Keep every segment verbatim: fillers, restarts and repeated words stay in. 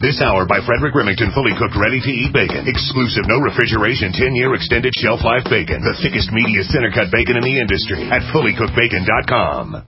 This hour by Frederick Remington, fully cooked, ready-to-eat bacon. Exclusive, no refrigeration, ten-year extended shelf life bacon. The thickest, meatiest, center-cut bacon in the industry at fully cooked bacon dot com.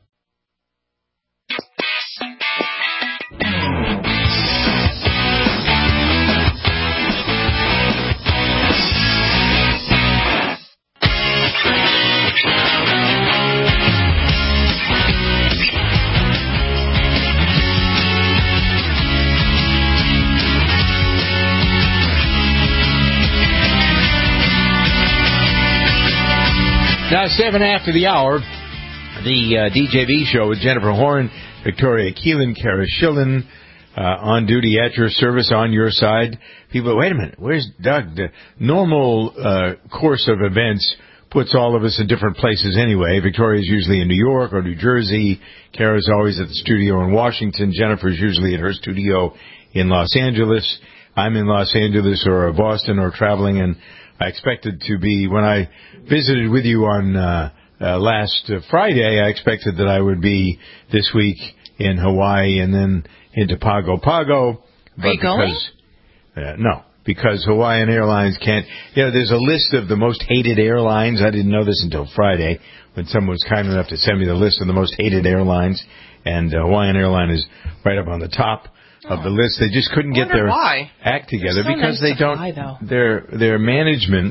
Now, seven after the hour, the uh, D J V show with Jennifer Horn, Victoria Keelan, Kara Schillen, uh, on duty at your service, on your side. People, wait a minute, where's Doug? The normal uh, course of events puts all of us in different places anyway. Victoria's usually in New York or New Jersey. Kara's always at the studio in Washington. Jennifer's usually at her studio in Los Angeles. I'm in Los Angeles or Boston or traveling, and I expected to be, when I visited with you on uh, uh, last uh, Friday, I expected that I would be this week in Hawaii and then into Pago Pago. But Are you going? Because, uh, no, because Hawaiian Airlines can't. You know, there's a list of the most hated airlines. I didn't know this until Friday when someone was kind enough to send me the list of the most hated airlines, and uh, Hawaiian Airline is right up on the top of the list. They just couldn't get their why. act together so because nice they don't. Fly, their their management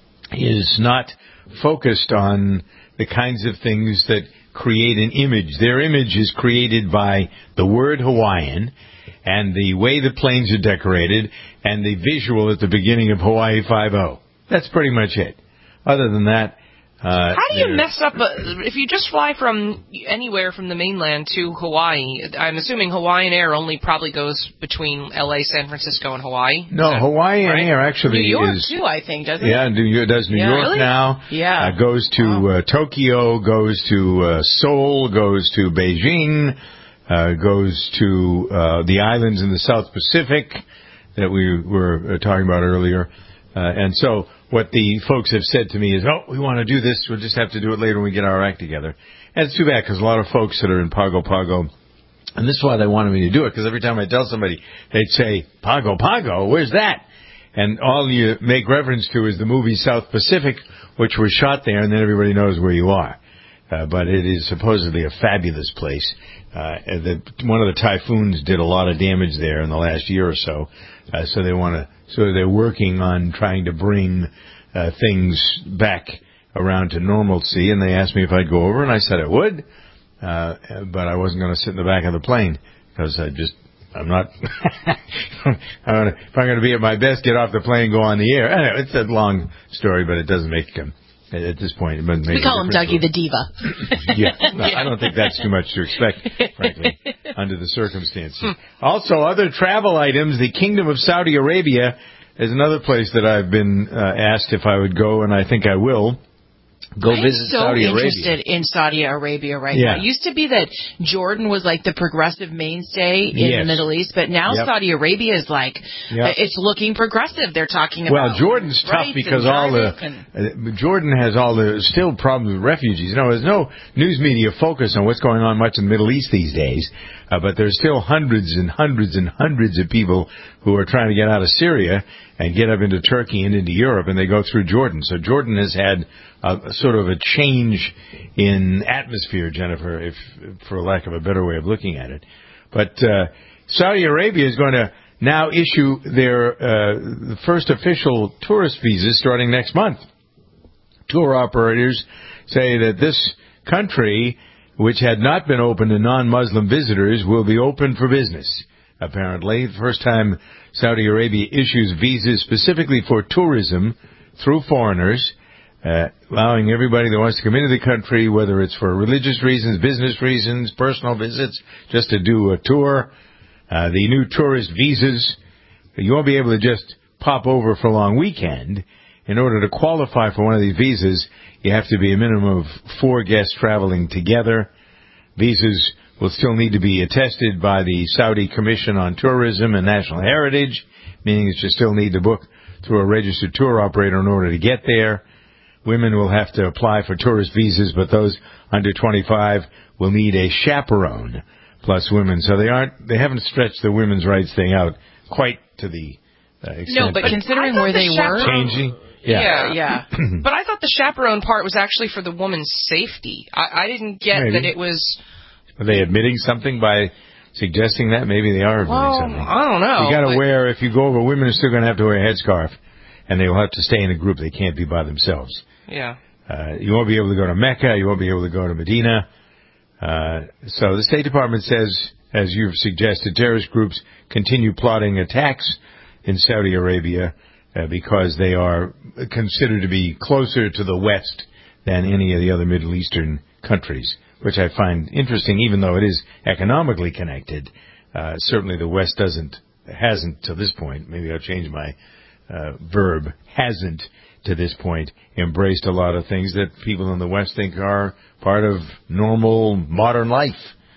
is not focused on the kinds of things that create an image. Their image is created by the word Hawaiian and the way the planes are decorated and the visual at the beginning of Hawaii Five-O. That's pretty much it. Other than that, Uh, How do you mess up a, if you just fly from anywhere from the mainland to Hawaii? I'm assuming Hawaiian Air only probably goes between L A, San Francisco, and Hawaii. No, that, Hawaiian right? Air actually New York is too, I think, doesn't yeah, it? New York does New yeah, York really? now. Yeah, uh, goes to wow. uh, Tokyo, goes to uh, Seoul, goes to Beijing, uh, goes to uh, the islands in the South Pacific that we were uh, talking about earlier, uh, and so. What the folks have said to me is, oh, we want to do this. We'll just have to do it later when we get our act together. And it's too bad because a lot of folks that are in Pago Pago, and this is why they wanted me to do it, because every time I tell somebody, they'd say, Pago Pago, where's that? And all you make reference to is the movie South Pacific, which was shot there, and then everybody knows where you are. Uh, but it is supposedly a fabulous place. Uh, the, one of the typhoons did a lot of damage there in the last year or so. Uh, so they want to, so they're working on trying to bring uh, things back around to normalcy. And they asked me if I'd go over, and I said I would. Uh, but I wasn't going to sit in the back of the plane because I just, I'm not, I don't know, if I'm going to be at my best, get off the plane, go on the air. Anyway, it's a long story, but it doesn't make um, At this point, it doesn't make we call him Dougie the Diva. yeah, no, I don't think that's too much to expect, frankly, under the circumstances. Also, other travel items. The Kingdom of Saudi Arabia is another place that I've been uh, asked if I would go, and I think I will. Go I'm visit so Saudi Arabia. interested in Saudi Arabia right yeah. now. It used to be that Jordan was like the progressive mainstay in yes. the Middle East, but now yep. Saudi Arabia is like, yep. it's looking progressive. They're talking well, about Jordan's tough because all the uh, Jordan has all the still problems with refugees. No, there's no news media focus on what's going on much in the Middle East these days, uh, but there's still hundreds and hundreds and hundreds of people who are trying to get out of Syria and get up into Turkey and into Europe, and they go through Jordan. So Jordan has had a, a sort of a change in atmosphere, Jennifer, if for lack of a better way of looking at it. But uh, Saudi Arabia is going to now issue their uh, first official tourist visas starting next month. Tour operators say that this country, which had not been open to non-Muslim visitors, will be open for business. Apparently, the first time Saudi Arabia issues visas specifically for tourism through foreigners, uh, allowing everybody that wants to come into the country, whether it's for religious reasons, business reasons, personal visits, just to do a tour. Uh, the new tourist visas, you won't be able to just pop over for a long weekend. In order to qualify for one of these visas, you have to be a minimum of four guests traveling together. Visas will still need to be attested by the Saudi Commission on Tourism and National Heritage, meaning that you still need to book through a registered tour operator in order to get there. Women will have to apply for tourist visas, but those under twenty-five will need a chaperone plus women. So they aren't, they haven't stretched the women's rights thing out quite to the uh, extent. No, but considering where the they were, changing. Yeah, yeah. yeah. But I thought the chaperone part was actually for the woman's safety. I, I didn't get Maybe. that it was. Are they admitting something by suggesting that? Maybe they are admitting well, something. I don't know. You got to but... wear, if you go over, women are still going to have to wear a headscarf, and they will have to stay in a group. They can't be by themselves. Yeah. Uh, you won't be able to go to Mecca. You won't be able to go to Medina. Uh, so the State Department says, as you've suggested, terrorist groups continue plotting attacks in Saudi Arabia uh, because they are considered to be closer to the West than any of the other Middle Eastern countries, which I find interesting, even though it is economically connected. Uh, certainly the West doesn't, hasn't to this point, maybe I'll change my uh, verb, hasn't to this point embraced a lot of things that people in the West think are part of normal modern life.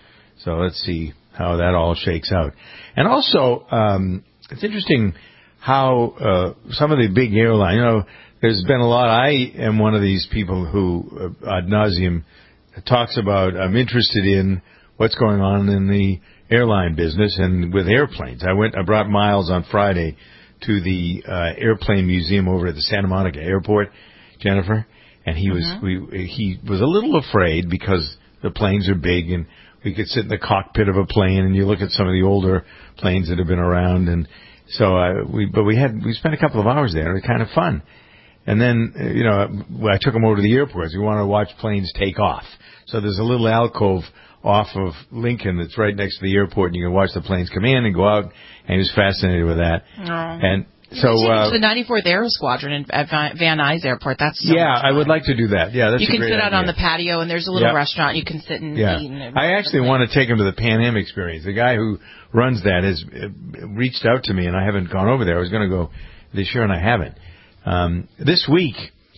So let's see how that all shakes out. And also, um, it's interesting how uh, some of the big airlines, you know, there's been a lot. I am one of these people who, uh, ad nauseum, talks about, I'm interested in what's going on in the airline business and with airplanes. I went, I brought Miles on Friday to the uh, airplane museum over at the Santa Monica Airport, Jennifer, and he was mm-hmm. we, he was a little afraid because the planes are big and we could sit in the cockpit of a plane and you look at some of the older planes that have been around, and so uh, we but we had we spent a couple of hours there. It was kind of fun. And then, you know, I took him over to the airport. We wanted to watch planes take off. So there's a little alcove off of Lincoln that's right next to the airport, and you can watch the planes come in and go out, and he was fascinated with that. Oh. And so uh, to the ninety-fourth Aero Squadron at Van Nuys Airport. That's so yeah, I would like to do that. Yeah, that's you a can great sit out idea. on the patio, and there's a little yep. restaurant you can sit and yeah. eat. And I actually want to take him to the Pan Am experience. The guy who runs that has reached out to me, and I haven't gone over there. I was going to go this year, and I haven't. Um, this week,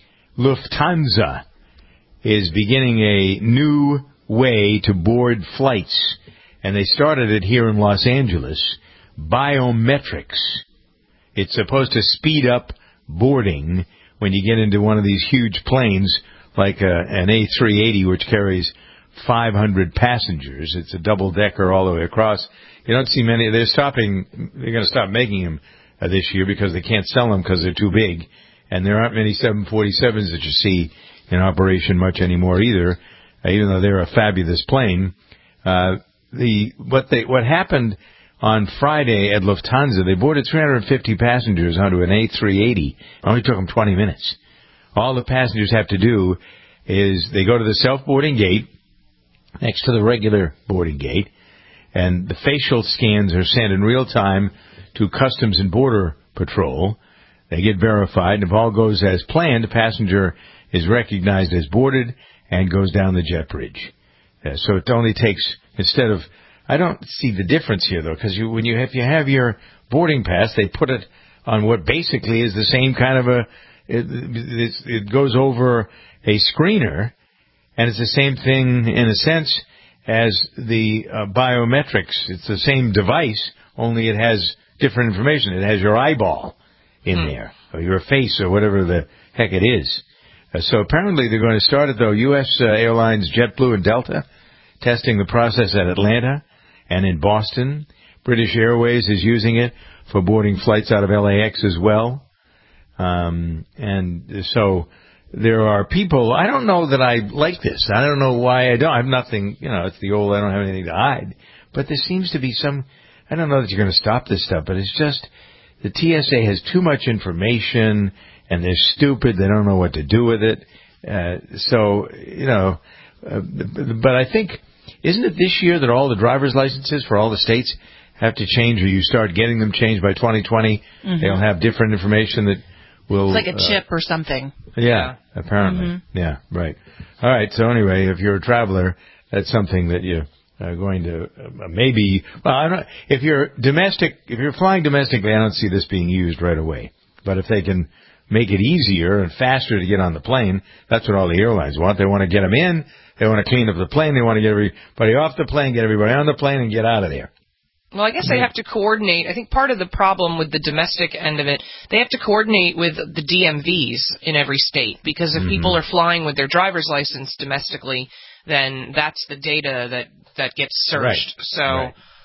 Lufthansa is beginning a new way to board flights, and they started it here in Los Angeles, biometrics. It's supposed to speed up boarding when you get into one of these huge planes like a, an A three eighty, which carries five hundred passengers. It's a double-decker all the way across. You don't see many. They're stopping. They're going to stop making them uh, this year because they can't sell them because they're too big. And there aren't many seven forty-sevens that you see in operation much anymore either, uh, even though they're a fabulous plane. Uh, the what they what happened on Friday at Lufthansa, they boarded three hundred fifty passengers onto an A three eighty. It only took them twenty minutes. All the passengers have to do is they go to the self-boarding gate next to the regular boarding gate, and the facial scans are sent in real time to Customs and Border Patrol. They get verified, and if all goes as planned, the passenger is recognized as boarded and goes down the jet bridge. Uh, so it only takes, instead of, I don't see the difference here, though, because you, when you, if you have your boarding pass, they put it on what basically is the same kind of a, it, it, it goes over a screener, and it's the same thing, in a sense, as the uh, biometrics. It's the same device, only it has different information. It has your eyeball in hmm. there, or your face, or whatever the heck it is. Uh, so apparently they're going to start it, though, U S Uh, Airlines, JetBlue, and Delta, testing the process at Atlanta and in Boston. British Airways is using it for boarding flights out of L A X as well. Um, and so there are people, I don't know that I like this. I don't know why I don't. I have nothing, you know, it's the old, I don't have anything to hide. But there seems to be some, I don't know that you're going to stop this stuff, but it's just, the T S A has too much information, and they're stupid. They don't know what to do with it. Uh, so, you know, uh, but I think, isn't it this year that all the driver's licenses for all the states have to change, or you start getting them changed by twenty twenty? Mm-hmm. They'll have different information that will... It's like a uh, chip or something. Yeah, yeah. apparently. Mm-hmm. Yeah, right. All right, so anyway, if you're a traveler, that's something that you... Uh, going to uh, maybe well I don't if you're domestic if you're flying domestically, I don't see this being used right away, but if they can make it easier and faster to get on the plane, that's what all the airlines want. They want to get them in, they want to clean up the plane, they want to get everybody off the plane, get everybody on the plane, and get out of there. Well, I guess they have to coordinate. I think part of the problem with the domestic end of it, they have to coordinate with the D M Vs in every state, because if mm-hmm. people are flying with their driver's license domestically, then that's the data that that gets searched. Right. So, right. Yep.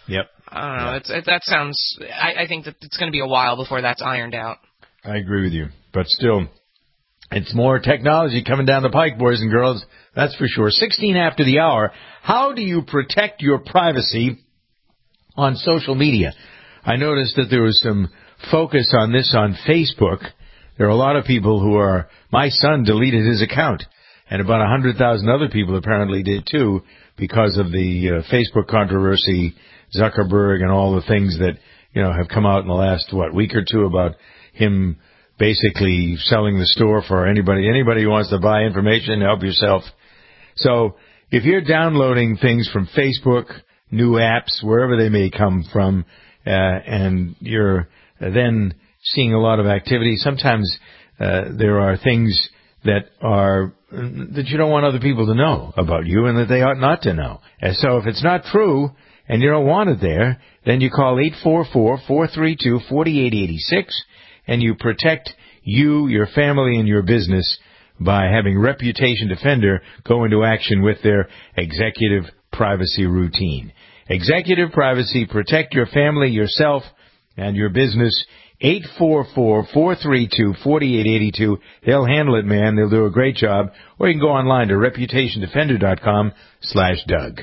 I don't know. It's, it, that sounds. I, I think that it's going to be a while before that's ironed out. I agree with you, but still, it's more technology coming down the pike, boys and girls. That's for sure. Sixteen after the hour. How do you protect your privacy on social media? I noticed that there was some focus on this on Facebook. There are a lot of people who are. My son deleted his account, and about a hundred thousand other people apparently did too, because of the uh, Facebook controversy, Zuckerberg, and all the things that you know have come out in the last what week or two about him basically selling the store for anybody anybody who wants to buy information. Help yourself. So if you're downloading things from Facebook, new apps, wherever they may come from, uh, and you're then seeing a lot of activity, sometimes uh, there are things that are that you don't want other people to know about you and that they ought not to know. And so if it's not true and you don't want it there, then you call eight four four, four three two, four eight eight six and you protect you, your family, and your business by having Reputation Defender go into action with their executive privacy routine. Executive privacy, protect your family, yourself, and your business. eight four four, four three two, four eight eight two. They'll handle it, man. They'll do a great job. Or you can go online to reputation defender dot com slash Doug.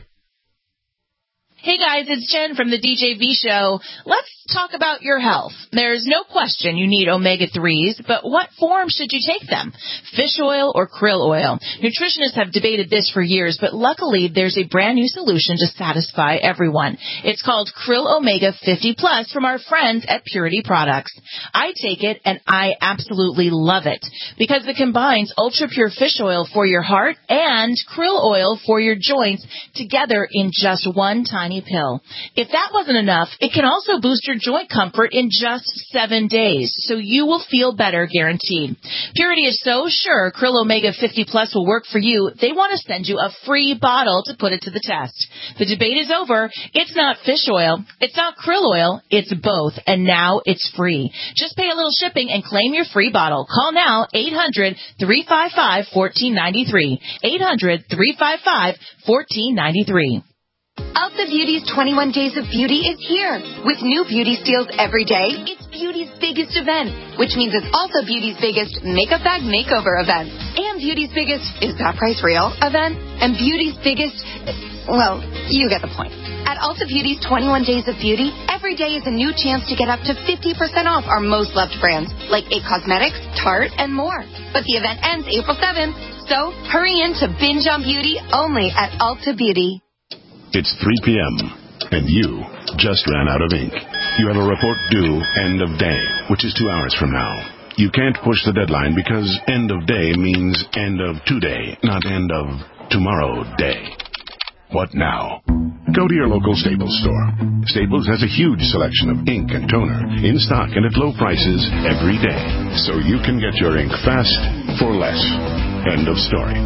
Hey guys, it's Jen from the D J V Show. Let's talk about your health. There's no question you need omega threes, but what form should you take them? Fish oil or krill oil? Nutritionists have debated this for years, but luckily there's a brand new solution to satisfy everyone. It's called Krill Omega fifty plus from our friends at Purity Products. I take it and I absolutely love it because it combines ultra pure fish oil for your heart and krill oil for your joints together in just one tiny pill. If that wasn't enough, it can also boost your joint comfort in just seven days, so you will feel better guaranteed. Purity is so sure Krill Omega fifty plus will work for you, they want to send you a free bottle to put it to the test. The debate is over. It's not fish oil. It's not krill oil. It's both, and now it's free. Just pay a little shipping and claim your free bottle. Call now, eight hundred, three five five, one four nine three. eight hundred, three five five, one four nine three. Ulta Beauty's twenty-one Days of Beauty is here. With new beauty steals every day, it's beauty's biggest event, which means it's also beauty's biggest makeup bag makeover event, and beauty's biggest is that price real event, and beauty's biggest, well, you get the point. At Ulta Beauty's twenty-one Days of Beauty, every day is a new chance to get up to fifty percent off our most loved brands, like It Cosmetics, Tarte, and more. But the event ends April seventh, so hurry in to binge on beauty only at Ulta Beauty. It's three p.m., and you just ran out of ink. You have a report due end of day, which is two hours from now. You can't push the deadline because end of day means end of today, not end of tomorrow day. What now? Go to your local Staples store. Staples has a huge selection of ink and toner in stock and at low prices every day, so you can get your ink fast for less. End of story.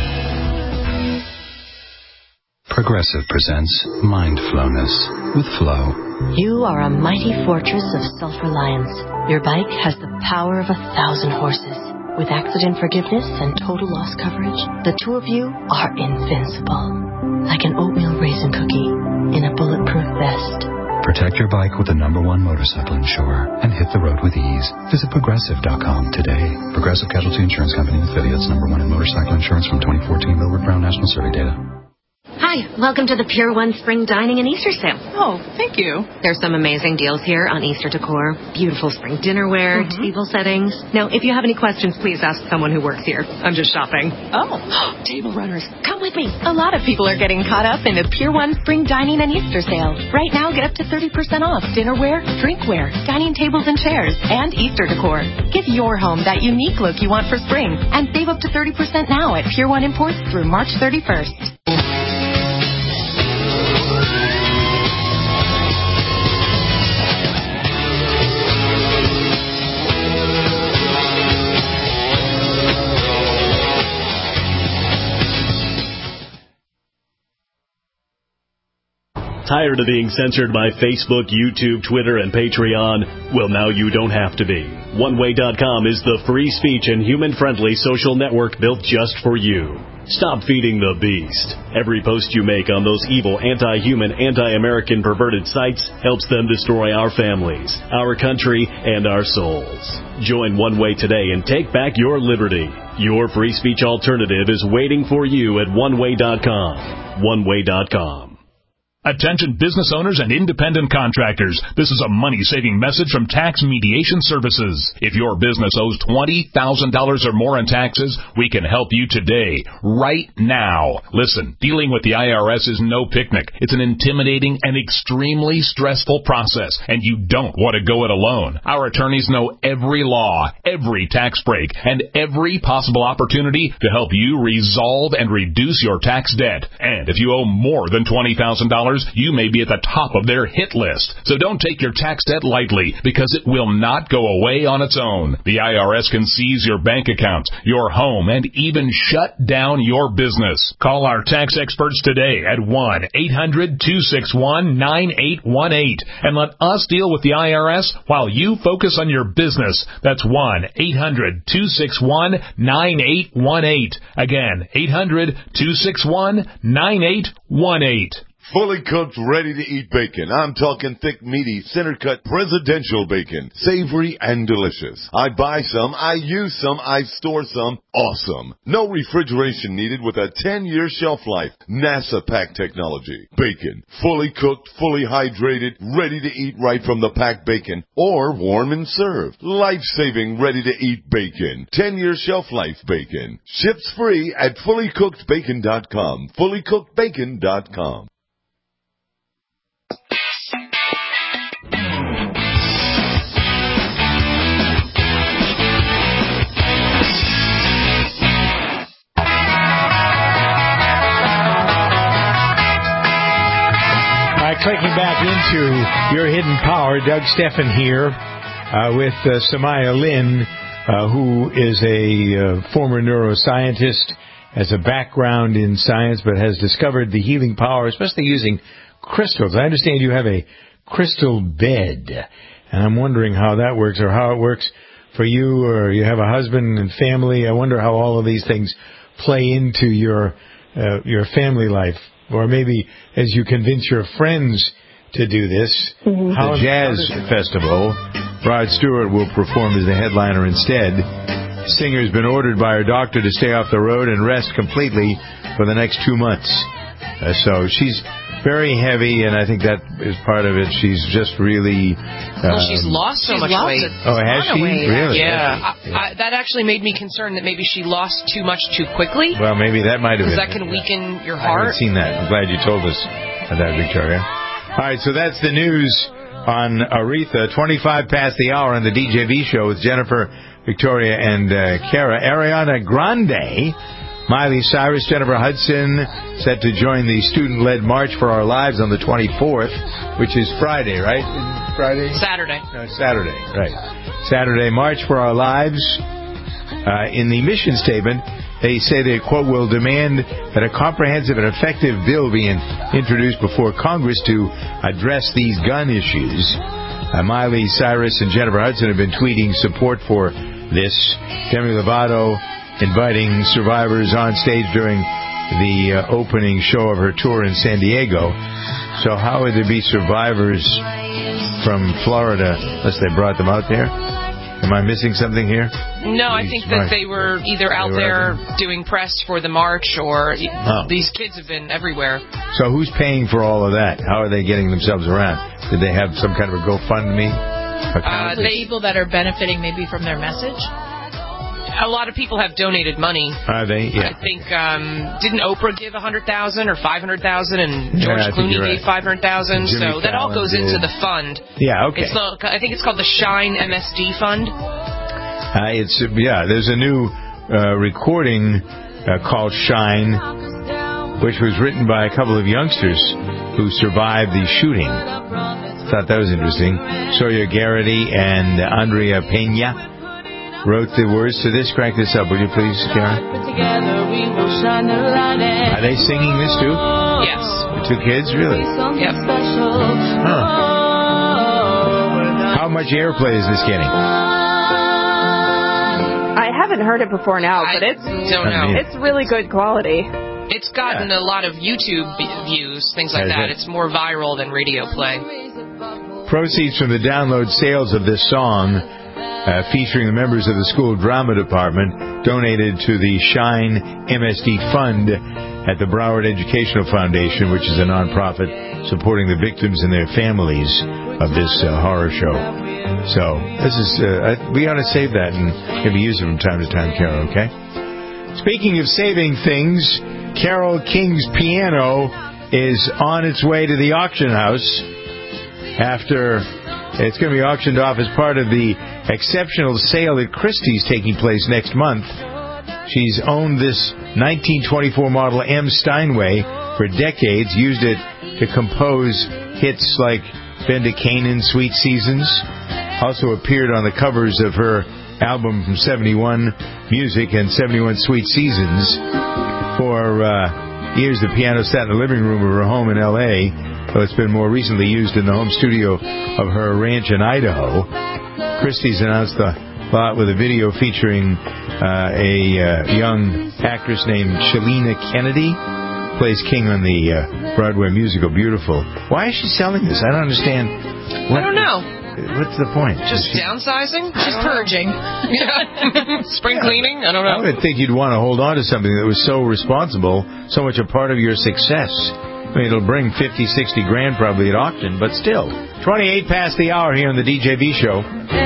Progressive presents Mindflowness with Flo. You are a mighty fortress of self-reliance. Your bike has the power of a thousand horses. With accident forgiveness and total loss coverage, the two of you are invincible. Like an oatmeal raisin cookie in a bulletproof vest. Protect your bike with the number one motorcycle insurer and hit the road with ease. Visit Progressive dot com today. Progressive Casualty Insurance Company and affiliates, number one in motorcycle insurance from twenty fourteen Millward Brown National Survey data. Hi, welcome to the Pier one Spring Dining and Easter Sale. Oh, thank you. There's some amazing deals here on Easter decor, beautiful spring dinnerware, mm-hmm. table settings. Now, if you have any questions, please ask someone who works here. I'm just shopping. Oh, table runners, come with me. A lot of people are getting caught up in the Pier one Spring Dining and Easter Sale. Right now, get up to thirty percent off dinnerware, drinkware, dining tables and chairs, and Easter decor. Give your home that unique look you want for spring and save up to thirty percent now at Pier one Imports through March thirty-first. Tired of being censored by Facebook, YouTube, Twitter, and Patreon? Well, now you don't have to be. one way dot com is the free speech and human-friendly social network built just for you. Stop feeding the beast. Every post you make on those evil, anti-human, anti-American, perverted sites helps them destroy our families, our country, and our souls. Join One Way today and take back your liberty. Your free speech alternative is waiting for you at one way dot com. one way dot com. Attention business owners and independent contractors. This is a money-saving message from Tax Mediation Services. If your business owes twenty thousand dollars or more in taxes, we can help you today, right now. Listen, dealing with the I R S is no picnic. It's an intimidating and extremely stressful process, and you don't want to go it alone. Our attorneys know every law, every tax break, and every possible opportunity to help you resolve and reduce your tax debt. And if you owe more than twenty thousand dollars, you may be at the top of their hit list. So don't take your tax debt lightly, because it will not go away on its own. The I R S can seize your bank accounts, your home, and even shut down your business. Call our tax experts today at one eight hundred two six one nine eight one eight and let us deal with the I R S while you focus on your business. That's one eight hundred two six one nine eight one eight. Again, eight hundred two six one nine eight one eight. Fully cooked, ready-to-eat bacon. I'm talking thick, meaty, center-cut presidential bacon. Savory and delicious. I buy some, I use some, I store some. Awesome. No refrigeration needed with a ten-year shelf life. NASA pack technology. Bacon. Fully cooked, fully hydrated, ready to eat right from the packed bacon. Or warm and served. Life-saving, ready-to-eat bacon. ten-year shelf life bacon. Ships free at fully cooked bacon dot com. fully cooked bacon dot com. Clicking back into Your Hidden Power, Doug Steffen here uh, with uh, Samaya Lynn, uh, who is a uh, former neuroscientist, has a background in science, but has discovered the healing power, especially using crystals. I understand you have a crystal bed, and I'm wondering how that works, or how it works for you, or you have a husband and family. I wonder how all of these things play into your uh, your family life. Or maybe as you convince your friends to do this, mm-hmm. the Jazz Festival, Rod Stewart will perform as the headliner instead. Singer's been ordered by her doctor to stay off the road and rest completely for the next two months. Uh, so she's very heavy, and I think that is part of it. She's just really... Um, well, she's lost so she's much lost weight. Oh, has she? Weight. Really? Yeah. I, I, that actually made me concerned that maybe she lost too much too quickly. Well, maybe that might have been. Because that can weaken your I heart. haven't seen that. I'm glad you told us that, Victoria. All right, so that's the news on Aretha. twenty-five past the hour on the D J V show with Jennifer, Victoria, and uh, Kara. Ariana Grande, Miley Cyrus, Jennifer Hudson set to join the student-led March for Our Lives on the twenty-fourth, which is Friday, right? Friday? Saturday. No, Saturday, right. Saturday, March for Our Lives. Uh, in the mission statement, they say they, quote, will demand that a comprehensive and effective bill be in, introduced before Congress to address these gun issues. Uh, Miley Cyrus and Jennifer Hudson have been tweeting support for this. Demi Lovato inviting survivors on stage during the uh, opening show of her tour in San Diego. So how would there be survivors from Florida unless they brought them out there? Am I missing something here? No, I think that they were either out there doing press for the march, or oh. these kids have been everywhere. So who's paying for all of that? How are they getting themselves around? Did they have some kind of a GoFundMe account? Uh, the people that are benefiting maybe from their message? A lot of people have donated money. Are they? Yeah. I think, um, didn't Oprah give one hundred thousand dollars or five hundred thousand dollars, and George yeah, Clooney right. gave five hundred thousand dollars, so that all goes did. into the fund. Yeah, okay. It's not, I think it's called the Shine M S D Fund. Uh, it's yeah, there's a new uh, recording uh, called Shine, which was written by a couple of youngsters who survived the shooting. Thought that was interesting. Sawyer Garrity and Andrea Pena wrote the words to this. Crank this up, will you please, Karen? Are they singing this too? Yes. The two kids, really? Yep. Huh. How much airplay is this getting? I haven't heard it before now, but it's don't know. It's really good quality. It's gotten a lot of YouTube views, things like that. It's more viral than radio play. Proceeds from the download sales of this song, uh, featuring the members of the school drama department, donated to the Shine M S D Fund at the Broward Educational Foundation, which is a nonprofit supporting the victims and their families of this uh, horror show. So this is uh, we ought to save that and maybe use it from time to time, Carol. Okay. Speaking of saving things, Carole King's piano is on its way to the auction house after it's going to be auctioned off as part of the exceptional sale at Christie's taking place next month. She's owned this nineteen twenty-four model M. Steinway for decades, used it to compose hits like Bend to Canaan, Sweet Seasons, also appeared on the covers of her album from seventy-one, Music, and seventy-one, Sweet Seasons. For uh, years, the piano sat in the living room of her home in L A, though it's been more recently used in the home studio of her ranch in Idaho. Christie's announced the lot with a video featuring uh, a uh, young actress named Shalina Kennedy, plays King on the uh, Broadway musical Beautiful. Why is she selling this? I don't understand. What, I don't know. What's the point? Just she, downsizing? Just purging. Yeah. Spring cleaning? I don't know. I would think you'd want to hold on to something that was so responsible, so much a part of your success. I mean, it'll bring fifty, sixty grand probably at auction, but still. twenty-eight past the hour here on the D J V Show.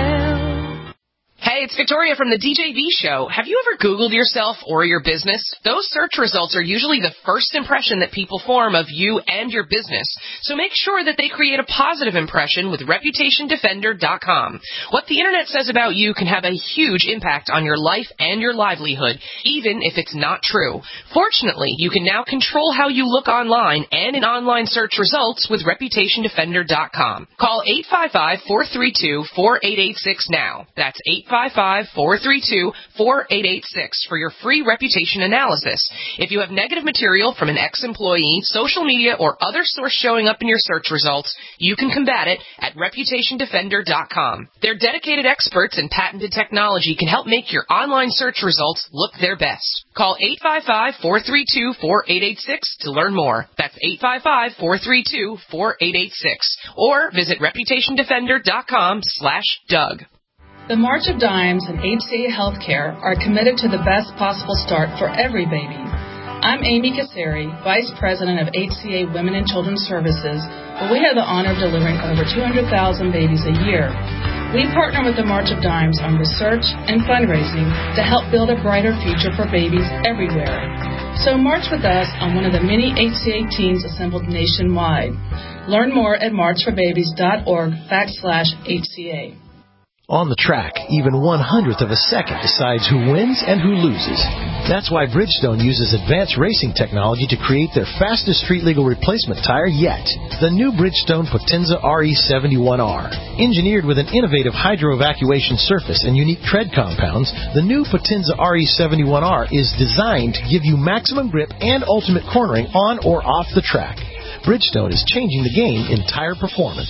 Hey, it's Victoria from the D J V Show. Have you ever Googled yourself or your business? Those search results are usually the first impression that people form of you and your business. So make sure that they create a positive impression with reputation defender dot com. What the internet says about you can have a huge impact on your life and your livelihood, even if it's not true. Fortunately, you can now control how you look online and in online search results with reputation defender dot com. Call eight five five, four three two, four eight eight six now. That's eight five five, four three two, four eight eight six for your free reputation analysis. If you have negative material from an ex-employee, social media, or other source showing up in your search results, you can combat it at reputation defender dot com. Their dedicated experts and patented technology can help make your online search results look their best. Call eight five five, four three two, four eight eight six to learn more. That's eight five five, four three two, four eight eight six. Or visit reputation defender dot com slash Doug. The March of Dimes and H C A Healthcare are committed to the best possible start for every baby. I'm Amy Kasseri, Vice President of H C A Women and Children's Services, where we have the honor of delivering over two hundred thousand babies a year. We partner with the March of Dimes on research and fundraising to help build a brighter future for babies everywhere. So march with us on one of the many H C A teams assembled nationwide. Learn more at march for babies dot org backslash H C A. On the track, even one hundredth of a second decides who wins and who loses. That's why Bridgestone uses advanced racing technology to create their fastest street-legal replacement tire yet, the new Bridgestone Potenza R E seventy-one R. Engineered with an innovative hydro-evacuation surface and unique tread compounds, the new Potenza R E seventy-one R is designed to give you maximum grip and ultimate cornering on or off the track. Bridgestone is changing the game in tire performance.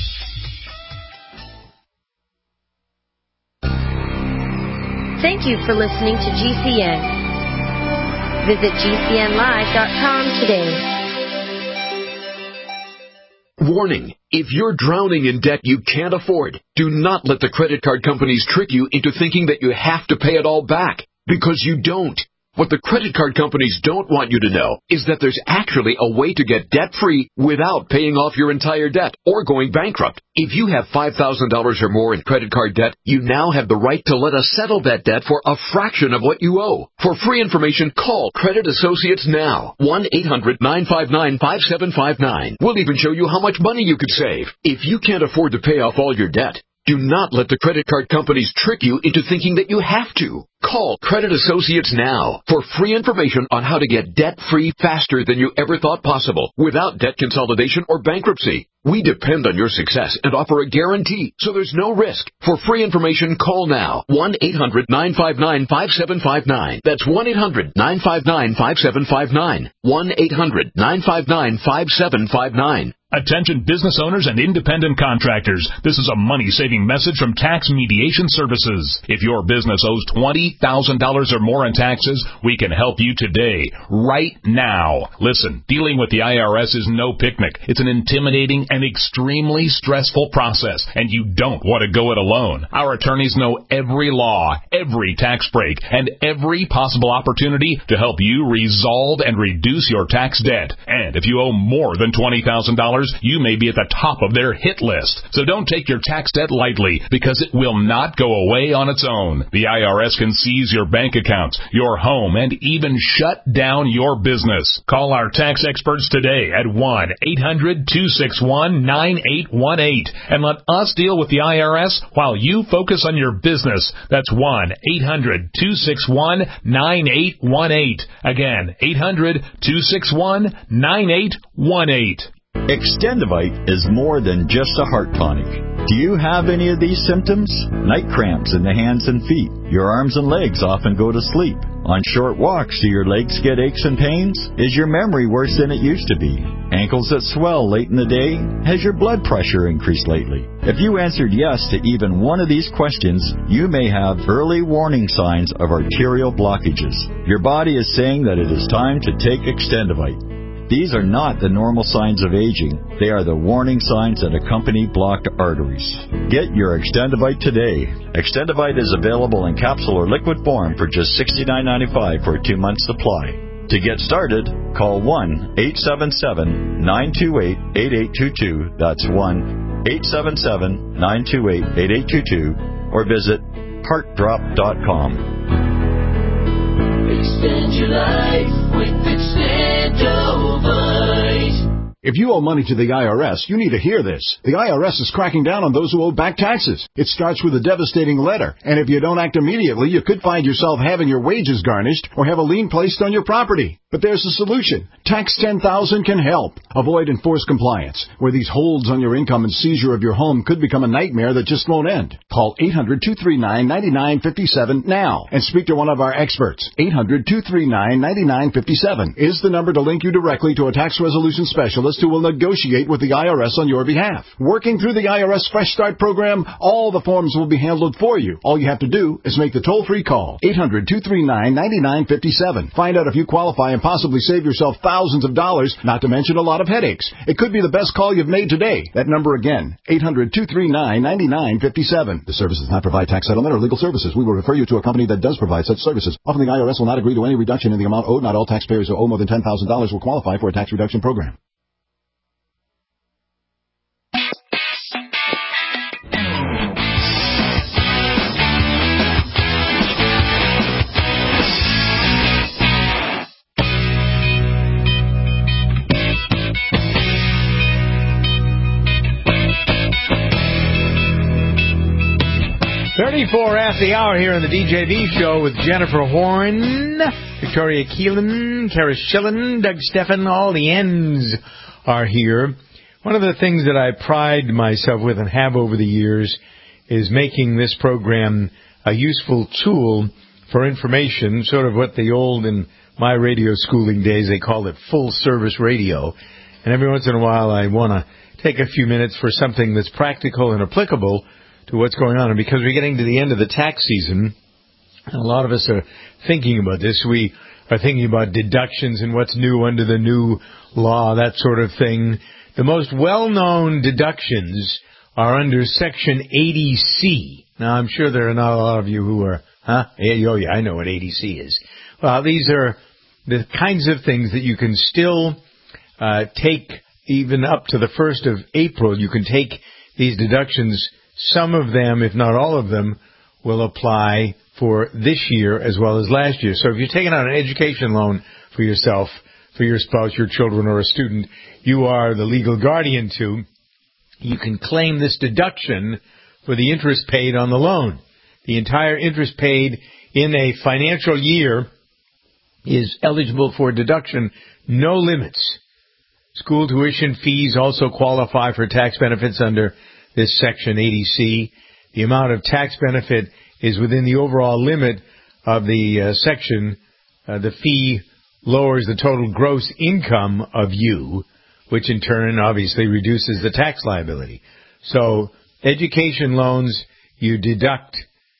Thank you for listening to G C N. Visit G C N live dot com today. Warning, if you're drowning in debt you can't afford, do not let the credit card companies trick you into thinking that you have to pay it all back, because you don't. What the credit card companies don't want you to know is that there's actually a way to get debt-free without paying off your entire debt or going bankrupt. If you have five thousand dollars or more in credit card debt, you now have the right to let us settle that debt for a fraction of what you owe. For free information, call Credit Associates now. one eight hundred, nine five nine, five seven five nine. We'll even show you how much money you could save. If you can't afford to pay off all your debt, do not let the credit card companies trick you into thinking that you have to. Call Credit Associates now for free information on how to get debt-free faster than you ever thought possible without debt consolidation or bankruptcy. We depend on your success and offer a guarantee, so there's no risk. For free information, call now. one eight hundred nine five nine five seven five nine. That's one eight hundred nine five nine five seven five nine. one eight hundred nine five nine five seven five nine. Attention business owners and independent contractors. This is a money-saving message from Tax Mediation Services. If your business owes twenty thousand dollars or more in taxes, we can help you today, right now. Listen, dealing with the I R S is no picnic. It's an intimidating and extremely stressful process, and you don't want to go it alone. Our attorneys know every law, every tax break, and every possible opportunity to help you resolve and reduce your tax debt. And if you owe more than twenty thousand dollars, you may be at the top of their hit list. So don't take your tax debt lightly, because it will not go away on its own. The I R S can seize your bank accounts, your home, and even shut down your business. Call our tax experts today at one eight hundred two six one nine eight one eight and let us deal with the I R S while you focus on your business. That's one eight hundred two six one nine eight one eight. Again, eight hundred two six one nine eight one eight. Extendivite is more than just a heart tonic. Do you have any of these symptoms? Night cramps in the hands and feet. Your arms and legs often go to sleep. On short walks, do your legs get aches and pains? Is your memory worse than it used to be? Ankles that swell late in the day? Has your blood pressure increased lately? If you answered yes to even one of these questions, you may have early warning signs of arterial blockages. Your body is saying that it is time to take Extendivite. These are not the normal signs of aging. They are the warning signs that accompany blocked arteries. Get your Extendivite today. Extendivite is available in capsule or liquid form for just sixty-nine ninety-five for a two-month supply. To get started, call one eight seven seven nine two eight eight eight two two. That's one eight seven seven nine two eight eight eight two two, or visit heart drop dot com. Extend your life with Extendivite. If you owe money to the I R S, you need to hear this. The I R S is cracking down on those who owe back taxes. It starts with a devastating letter, and if you don't act immediately, you could find yourself having your wages garnished or have a lien placed on your property. But there's a solution. Tax ten thousand can help. Avoid enforced compliance, where these holds on your income and seizure of your home could become a nightmare that just won't end. Call eight hundred two three nine nine nine five seven now and speak to one of our experts. eight hundred two three nine nine nine five seven is the number to link you directly to a tax resolution specialist who will negotiate with the I R S on your behalf. Working through the I R S Fresh Start program, all the forms will be handled for you. All you have to do is make the toll-free call. eight hundred two three nine nine nine five seven. Find out if you qualify and possibly save yourself thousands of dollars, not to mention a lot of headaches. It could be the best call you've made today. That number again, eight hundred two three nine nine nine five seven. The service does not provide tax settlement or legal services. We will refer you to a company that does provide such services. Often the I R S will not agree to any reduction in the amount owed. Not all taxpayers who owe more than ten thousand dollars will qualify for a tax reduction program. thirty-four after the hour here on the D J V Show with Jennifer Horn, Victoria Keelan, Kara Schillen, Doug Steffen. All the ends are here. One of the things that I pride myself with and have over the years is making this program a useful tool for information, sort of what the old in my radio schooling days, they called it full service radio. And every once in a while I want to take a few minutes for something that's practical and applicable to what's going on. And because we're getting to the end of the tax season, and a lot of us are thinking about this, we are thinking about deductions and what's new under the new law, that sort of thing. The most well-known deductions are under Section eighty C. Now, I'm sure there are not a lot of you who are, huh? Yeah, oh, yeah, I know what eighty C is. Well, these are the kinds of things that you can still uh, take even up to the first of April. You can take these deductions. Some of them, if not all of them, will apply for this year as well as last year. So if you're taking out an education loan for yourself, for your spouse, your children, or a student you are the legal guardian to, you can claim this deduction for the interest paid on the loan. The entire interest paid in a financial year is eligible for deduction, no limits. School tuition fees also qualify for tax benefits under this Section eighty C. The amount of tax benefit is within the overall limit of the uh, section. Uh, the fee lowers the total gross income of you, which in turn obviously reduces the tax liability. So education loans, you deduct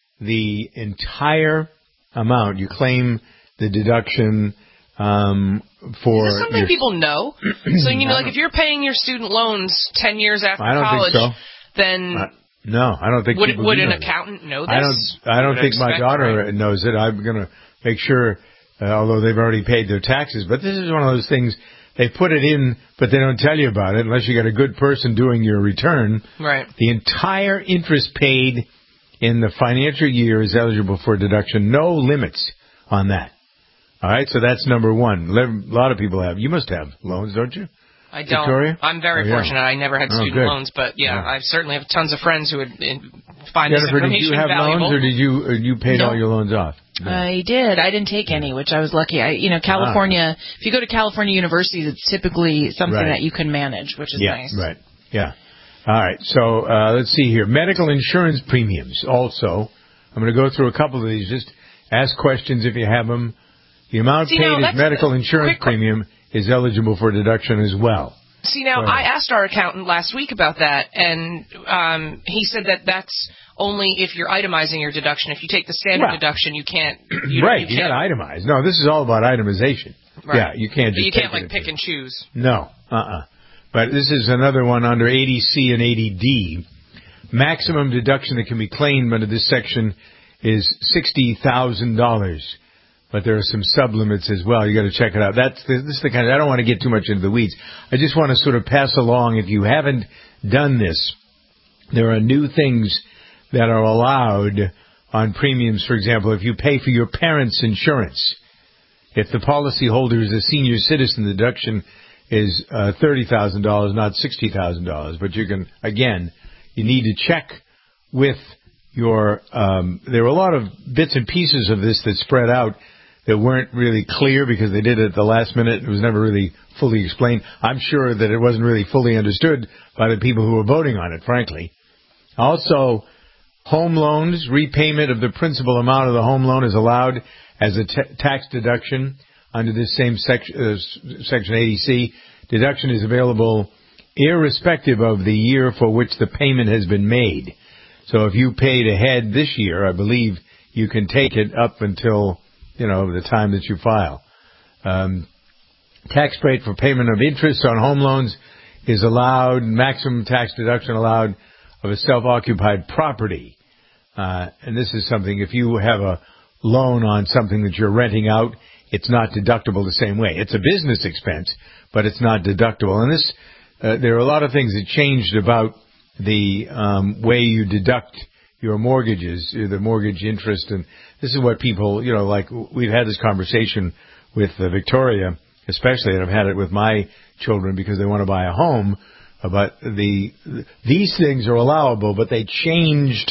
the entire amount. You claim the deduction um, for... Is this something your, people know? So, you know, like if you're paying your student loans ten years after I don't college, think so. then... Uh, no, I don't think would, people would do an know accountant know this? I don't. I don't think my expect, daughter right? knows it. I'm going to make sure, uh, although they've already paid their taxes. But this is one of those things they put it in, but they don't tell you about it unless you got a good person doing your return. Right. The entire interest paid in the financial year is eligible for deduction. No limits on that. All right. So that's number one. A lot of people have. You must have loans, don't you? I don't. Victoria? I'm very oh, yeah. fortunate. I never had Oh, student good. loans, but yeah, Yeah. I certainly have tons of friends who would uh, find Jennifer, this information did you have valuable. loans, or did you uh, you paid No. all your loans off? No. I did. I didn't take any, which I was lucky. I, you know, California. Ah. If you go to California universities, it's typically something Right. that you can manage, which is yeah, nice. Right. Yeah. All right. So uh, let's see here. Medical insurance premiums. Also, I'm going to go through a couple of these. Just ask questions if you have them. The amount See, paid now, as that's medical a insurance quick que- premium is eligible for deduction as well. See, now, Go ahead. I asked our accountant last week about that, and um, he said that that's only if you're itemizing your deduction. If you take the standard Well, deduction, you can't. You right. You, You got can't, to itemize. No, this is all about itemization. Right. Yeah, you can't But just you can't, take like, it. pick and choose. No. Uh-uh. But this is another one under eighty C and eighty D. Maximum deduction that can be claimed under this section is sixty thousand dollars. But there are some sublimits as well. You got to check it out. That's the, this is the kind of, I don't want to get too much into the weeds. I just want to sort of pass along, if you haven't done this, there are new things that are allowed on premiums. For example, if you pay for your parents' insurance, if the policyholder is a senior citizen, the deduction is uh, thirty thousand dollars, not sixty thousand dollars. But you can, again, you need to check with your, um, there are a lot of bits and pieces of this that spread out that weren't really clear because they did it at the last minute. It was never really fully explained. I'm sure that it wasn't really fully understood by the people who were voting on it, frankly. Also, home loans, repayment of the principal amount of the home loan is allowed as a t- tax deduction under this same sec- uh, Section eighty C. Deduction is available irrespective of the year for which the payment has been made. So if you paid ahead this year, I believe you can take it up until, you know, the time that you file. Um, tax rate for payment of interest on home loans is allowed, maximum tax deduction allowed of a self-occupied property. Uh, and this is something, if you have a loan on something that you're renting out, it's not deductible the same way. It's a business expense, but it's not deductible. And this, uh, there are a lot of things that changed about the um, way you deduct your mortgages, the mortgage interest, and this is what people, you know, like we've had this conversation with uh, Victoria, especially, and I've had it with my children because they want to buy a home. But the these things are allowable, but they changed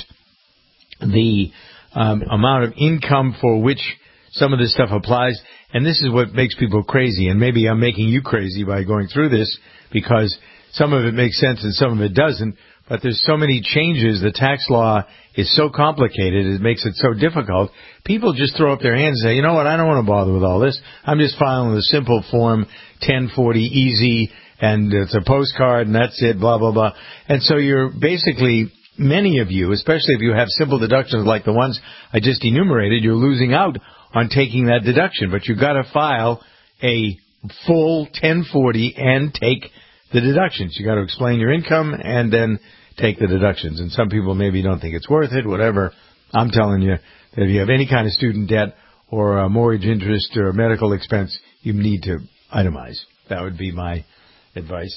the um, amount of income for which some of this stuff applies, and this is what makes people crazy. And maybe I'm making you crazy by going through this because some of it makes sense and some of it doesn't. But there's so many changes. The tax law is so complicated. It makes it so difficult. People just throw up their hands and say, you know what, I don't want to bother with all this. I'm just filing a simple form, ten forty, easy, and it's a postcard, and that's it, blah, blah, blah. And so you're basically, many of you, especially if you have simple deductions like the ones I just enumerated, you're losing out on taking that deduction. But you've got to file a full ten forty and take the deductions. You got to explain your income and then take the deductions. And some people maybe don't think it's worth it, whatever. I'm telling you that if you have any kind of student debt or a mortgage interest or a medical expense, you need to itemize. That would be my advice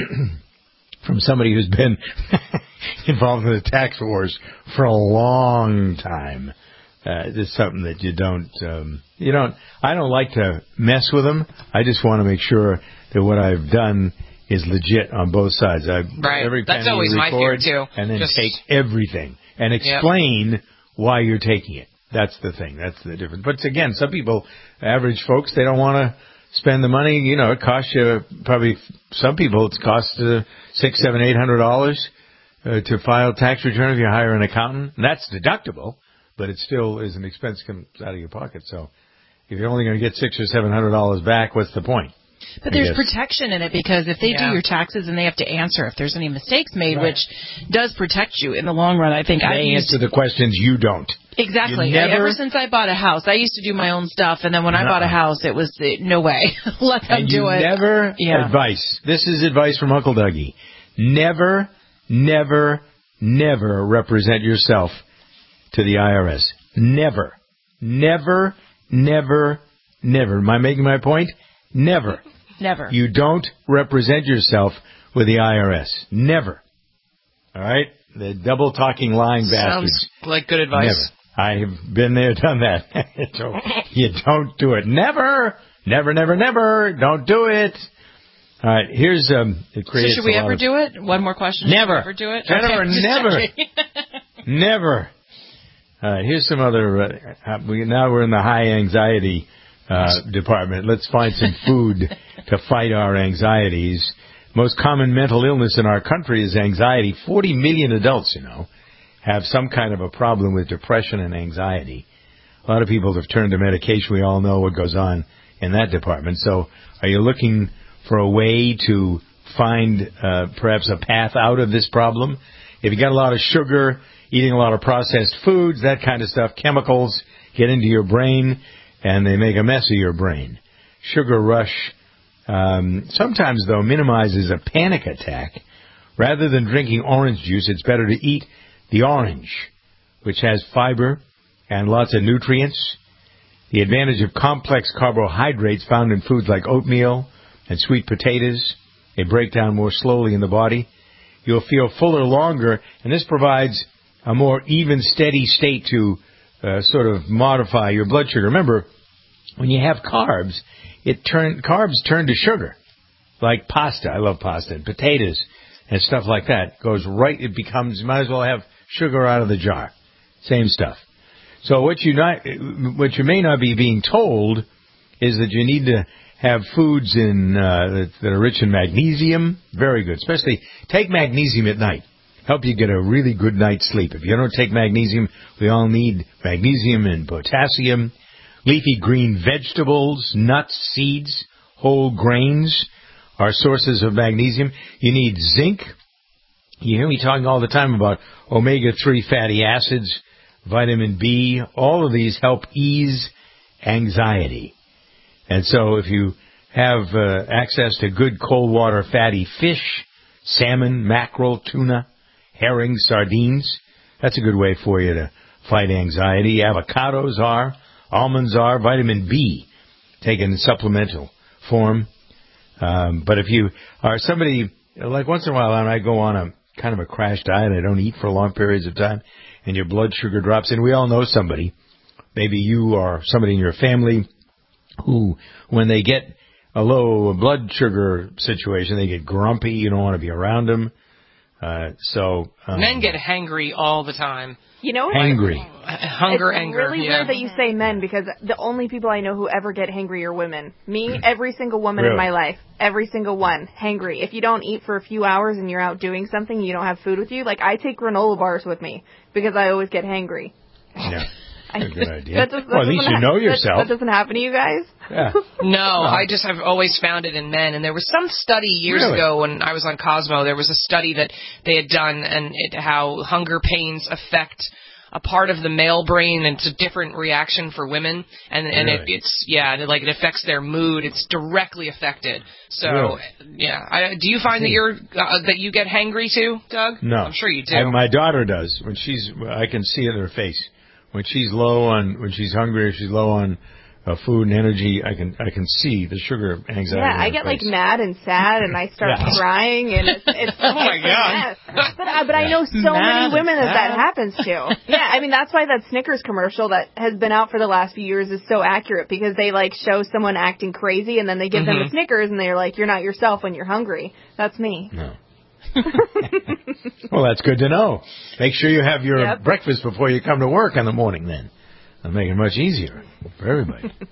from somebody who's been involved in the tax wars for a long time. Uh, this is something that you don't, um, you don't, I don't like to mess with them. I just want to make sure that what I've done is legit on both sides. I right. every That's penny always you my fear record, too. and then Just... take everything and explain yep. why you're taking it. That's the thing. That's the difference. But again, some people, average folks, they don't want to spend the money. You know, it costs you probably, some people, it costs uh, six, seven, eight hundred dollars uh, to file tax return if you hire an accountant. And that's deductible, but it still is an expense that comes out of your pocket. So if you're only going to get six or seven hundred dollars back, what's the point? But there's protection in it because if they yeah. do your taxes and they have to answer if there's any mistakes made, right. which does protect you in the long run. I think I answer the questions you don't. Exactly. You never, Ever since I bought a house, I used to do my own stuff, and then when I no. bought a house, it was uh, no way. Let them and do you it. Never yeah. advice. This is advice from Uncle Dougie. Never, never, never represent yourself to the I R S. Never, never, never, never. Am I making my point? Never. Never. You don't represent yourself with the I R S. Never. All right? The double-talking, lying bastards. Sounds like good advice. Never. I have been there, done that. You don't do it. Never. Never, never, never. Don't do it. All right. Here's... Um, it creates so should we ever of, do it? One more question. Never. Should we ever do it? Never, okay, never. Never. All right. Here's some other... Uh, we, now we're in the high anxiety uh, department. Let's find some food to fight our anxieties. Most common mental illness in our country is anxiety. forty million adults, you know, have some kind of a problem with depression and anxiety. A lot of people have turned to medication. We all know what goes on in that department. So are you looking for a way to find uh, perhaps a path out of this problem? If you got a lot of sugar, eating a lot of processed foods, that kind of stuff, chemicals get into your brain and they make a mess of your brain. Sugar rush um, sometimes, though, minimizes a panic attack. Rather than drinking orange juice, it's better to eat the orange, which has fiber and lots of nutrients. The advantage of complex carbohydrates found in foods like oatmeal and sweet potatoes, they break down more slowly in the body. You'll feel fuller longer, and this provides a more even, steady state to uh, sort of modify your blood sugar. Remember, when you have carbs, it turn carbs turn to sugar, like pasta. I love pasta and potatoes and stuff like that. Goes right. It becomes. You might as well have sugar out of the jar. Same stuff. So what you not, what you may not be being told is that you need to have foods in uh, that, that are rich in magnesium. Very good. Especially take magnesium at night. Help you get a really good night's sleep. If you don't take magnesium, we all need magnesium and potassium. Leafy green vegetables, nuts, seeds, whole grains are sources of magnesium. You need zinc. You hear me talking all the time about omega three fatty acids, vitamin B. All of these help ease anxiety. And so if you have uh, access to good cold water fatty fish, salmon, mackerel, tuna, herring, sardines, that's a good way for you to fight anxiety. Avocados are. Almonds are. Vitamin B, taken in supplemental form. Um, but if you are somebody, like once in a while, and I go on a kind of a crash diet, I don't eat for long periods of time, and your blood sugar drops, and we all know somebody, maybe you or somebody in your family, who, when they get a low blood sugar situation, they get grumpy, you don't want to be around them. Uh, so um, men get hangry all the time. You know, hangry, like, hunger, it's anger. It's really yeah. weird that you say men because the only people I know who ever get hangry are women. Me, every single woman really? in my life, every single one, hangry. If you don't eat for a few hours and you're out doing something, you don't have food with you. Like I take granola bars with me because I always get hangry. Yeah. A good idea. That does, that well, at least you know yourself. That, that doesn't happen to you guys? Yeah. No, no, I just have always found it in men. And there was some study years really? ago when I was on Cosmo. There was a study that they had done and it, how hunger pains affect a part of the male brain, and it's a different reaction for women. And and really? it, it's yeah, and it, like it affects their mood. It's directly affected. So really? yeah, I, do you find that you're uh, that you get hangry too, Doug? No, I'm sure you do. And my daughter does when she's. I can see it in her face. When she's low on, when she's hungry or she's low on uh, food and energy, I can I can see the sugar anxiety. Yeah, I get face. like mad and sad, and I start yeah. crying, and it's, it's oh my god! But uh, but I know so mad many women that sad. that happens to. Yeah, I mean that's why that Snickers commercial that has been out for the last few years is so accurate because they like show someone acting crazy, and then they give mm-hmm. them a Snickers, and they're like, "You're not yourself when you're hungry." That's me. No. Well, that's good to know. Make sure you have your yep. breakfast before you come to work in the morning then. That'll make it much easier for everybody.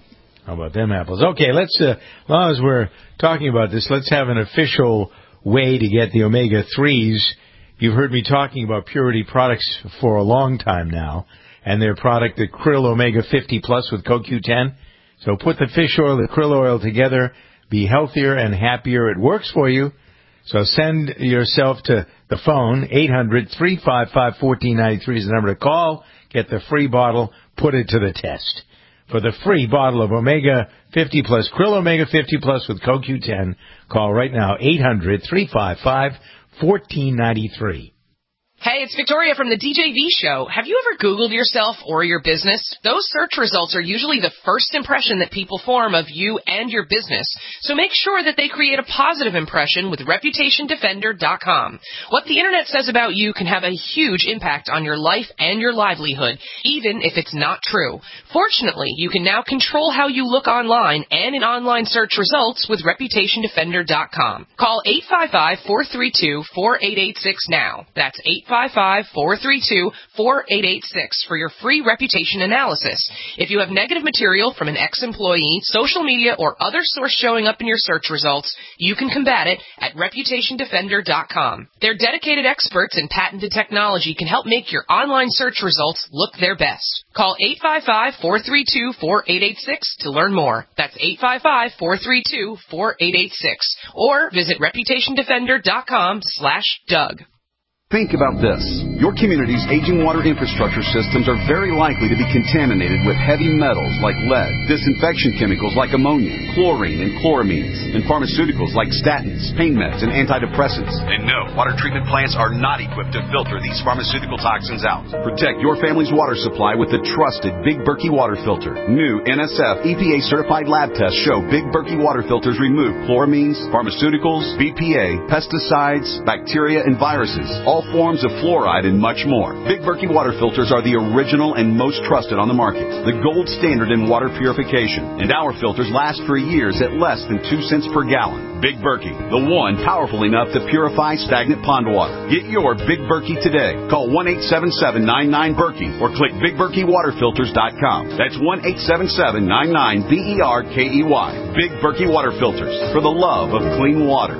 How about them apples? Okay, let's, uh, as long as we're talking about this, let's have an official way to get the omega threes. You've heard me talking about Purity products for a long time now, and their product, the Krill Omega fifty Plus with Co Q ten. So put the fish oil, the krill oil together, be healthier and happier. It works for you. So send yourself to the phone, eight hundred, three five five, one four nine three is the number to call. Get the free bottle, put it to the test. For the free bottle of Omega fifty Plus, Krill Omega fifty Plus with Co Q ten, call right now, eight hundred, three five five, one four nine three. Hey, it's Victoria from the D J V Show. Have you ever Googled yourself or your business? Those search results are usually the first impression that people form of you and your business. So make sure that they create a positive impression with Reputation Defender dot com. What the Internet says about you can have a huge impact on your life and your livelihood, even if it's not true. Fortunately, you can now control how you look online and in online search results with Reputation Defender dot com. Call eight five five, four three two, four eight eight six now. That's eight five five, four three two, four eight eight six for your free reputation analysis. If you have negative material from an ex-employee, social media, or other source showing up in your search results, you can combat it at Reputation Defender dot com. Their dedicated experts in patented technology can help make your online search results look their best. Call eight five five, four three two, four eight eight six to learn more. That's eight five five, four three two, four eight eight six. Or visit Reputation Defender dot com slash Doug. Think about this. Your community's aging water infrastructure systems are very likely to be contaminated with heavy metals like lead, disinfection chemicals like ammonia, chlorine and chloramines, and pharmaceuticals like statins, pain meds, and antidepressants. And no, water treatment plants are not equipped to filter these pharmaceutical toxins out. Protect your family's water supply with the trusted Big Berkey water filter. New N S F E P A-certified lab tests show Big Berkey water filters remove chloramines, pharmaceuticals, B P A, pesticides, bacteria, and viruses, all forms of fluoride, and much more. Big Berkey water filters are the original and most trusted on the market, the gold standard in water purification, and our filters last for years at less than two cents per gallon. Big Berkey, the one powerful enough to purify stagnant pond water. Get your Big Berkey today. Call one eight seven seven, nine nine, Berkey or click Big Berkey Water Filters dot com. That's one eight seven seven, nine nine, B E R K E Y. Big Berkey Water Filters, for the love of clean water.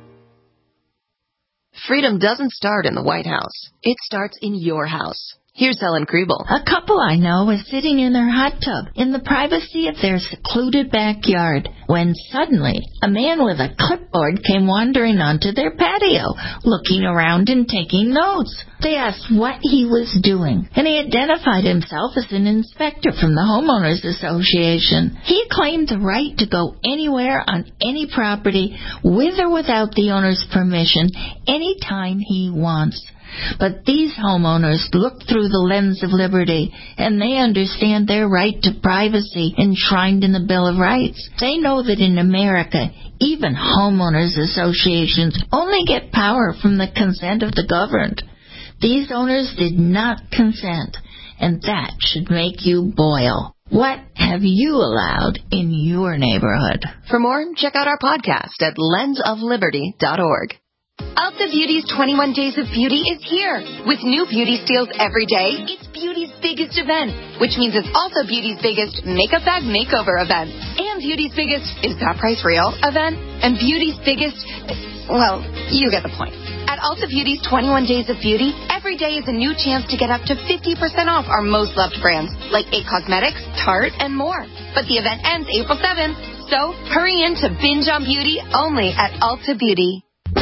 Freedom doesn't start in the White House. It starts in your house. Here's Helen Kriebel. A couple I know was sitting in their hot tub in the privacy of their secluded backyard when suddenly a man with a clipboard came wandering onto their patio, looking around and taking notes. They asked what he was doing, and he identified himself as an inspector from the Homeowners Association. He claimed the right to go anywhere on any property, with or without the owner's permission, anytime he wants. But these homeowners look through the lens of liberty, and they understand their right to privacy enshrined in the Bill of Rights. They know that in America, even homeowners associations only get power from the consent of the governed. These owners did not consent, and that should make you boil. What have you allowed in your neighborhood? For more, check out our podcast at lens of liberty dot org. Ulta Beauty's twenty-one Days of Beauty is here. With new beauty steals every day, it's beauty's biggest event, which means it's also beauty's biggest makeup bag makeover event, and beauty's biggest is that price real event, and beauty's biggest, well, you get the point. At Ulta Beauty's twenty-one Days of Beauty, every day is a new chance to get up to fifty percent off our most loved brands, like It Cosmetics, Tarte, and more. But the event ends April seventh, so hurry in to binge on beauty only at Ulta Beauty.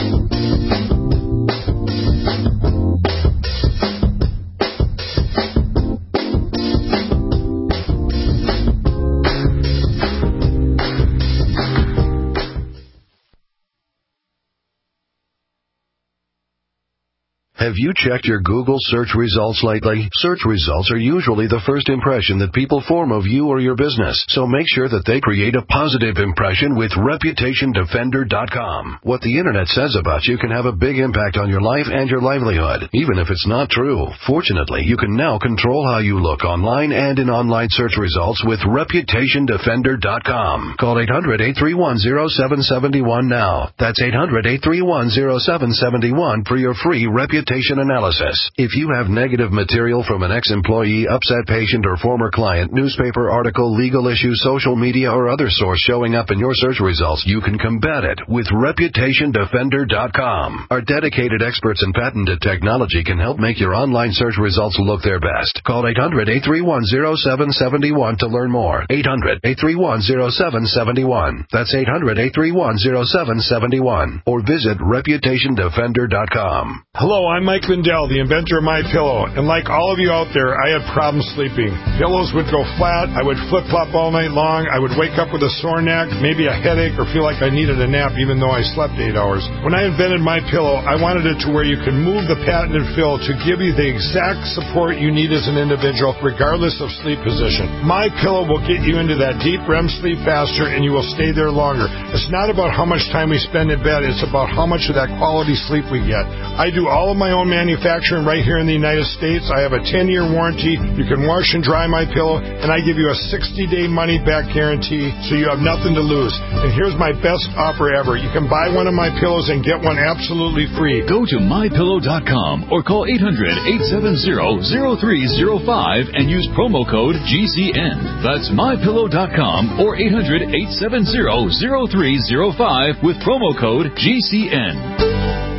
Have you checked your Google search results lately? Search results are usually the first impression that people form of you or your business, so make sure that they create a positive impression with Reputation Defender dot com. What the Internet says about you can have a big impact on your life and your livelihood, even if it's not true. Fortunately, you can now control how you look online and in online search results with Reputation Defender dot com. Call eight hundred, eight three one, zero seven seven one now. That's eight hundred, eight three one, zero seven seven one for your free Reputation reputation analysis. If you have negative material from an ex-employee, upset patient, or former client, newspaper article, legal issue, social media, or other source showing up in your search results, you can combat it with reputation defender dot com. Our dedicated experts in patented technology can help make your online search results look their best. Call eight hundred, eight three one, zero seven seven one to learn more. eight hundred, eight three one, zero seven seven one. That's eight hundred, eight three one, zero seven seven one. Or visit reputation defender dot com. Hello, I'm Mike Lindell, the inventor of MyPillow, and like all of you out there, I had problems sleeping. Pillows would go flat, I would flip-flop all night long, I would wake up with a sore neck, maybe a headache, or feel like I needed a nap even though I slept eight hours. When I invented MyPillow, I wanted it to where you can move the patented fill to give you the exact support you need as an individual, regardless of sleep position. MyPillow will get you into that deep R E M sleep faster, and you will stay there longer. It's not about how much time we spend in bed, it's about how much of that quality sleep we get. I do all of my own manufacturing right here in the United States. I have a ten-year warranty. You can wash and dry MyPillow, and I give you a sixty-day money-back guarantee, so you have nothing to lose. And here's my best offer ever. You can buy one of my pillows and get one absolutely free. Go to my pillow dot com or call eight hundred, eight seven zero, zero three zero five and use promo code G C N. That's my pillow dot com or eight hundred, eight seven zero, zero three zero five with promo code G C N.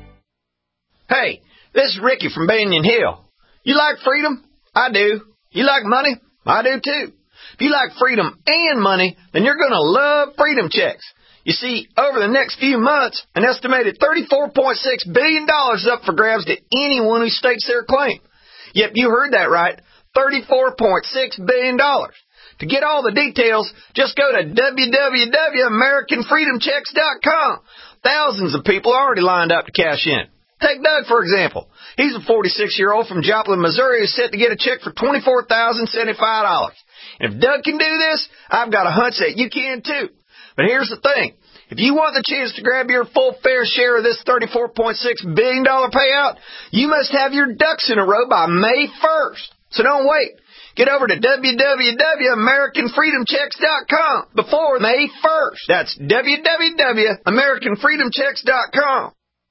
Hey, this is Ricky from Banyan Hill. You like freedom? I do. You like money? I do too. If you like freedom and money, then you're going to love Freedom Checks. You see, over the next few months, an estimated thirty-four point six billion dollars is up for grabs to anyone who states their claim. Yep, you heard that right. thirty-four point six billion dollars. To get all the details, just go to w w w dot american freedom checks dot com. Thousands of people are already lined up to cash in. Take Doug, for example. He's a forty-six-year-old from Joplin, Missouri who's set to get a check for twenty-four thousand seventy-five dollars. And if Doug can do this, I've got a hunch that you can too. But here's the thing. If you want the chance to grab your full fair share of this thirty-four point six billion dollars payout, you must have your ducks in a row by May first. So don't wait. Get over to w w w dot american freedom checks dot com before May first. That's w w w dot american freedom checks dot com.